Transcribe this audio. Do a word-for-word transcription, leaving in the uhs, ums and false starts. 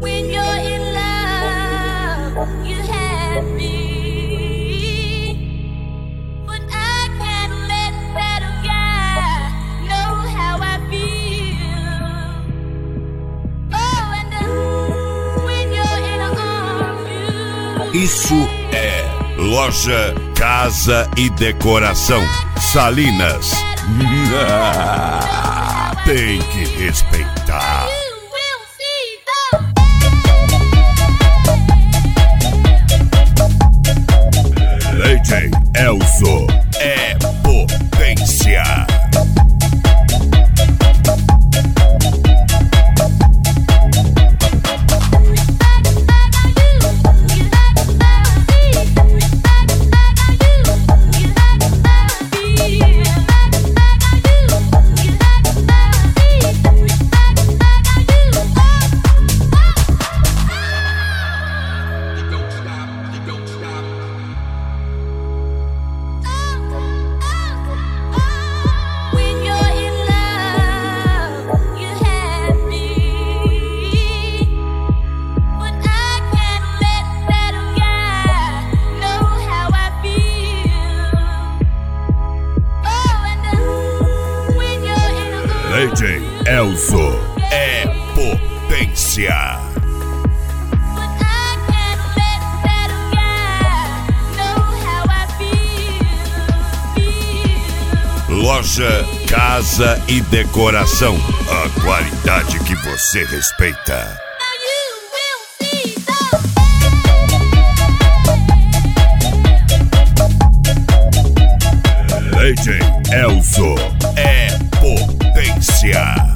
When you're in love, you have me, but I can't let that guy know how I feel. Oh, and uh, when you're in arms, you Isso é Loja Casa e Decoração Salinas. Tem que respeitar. D J Elzo é potência. D J Elzo é potência. Loja Casa e Decoração, a qualidade que você respeita. D J Elzo é potência.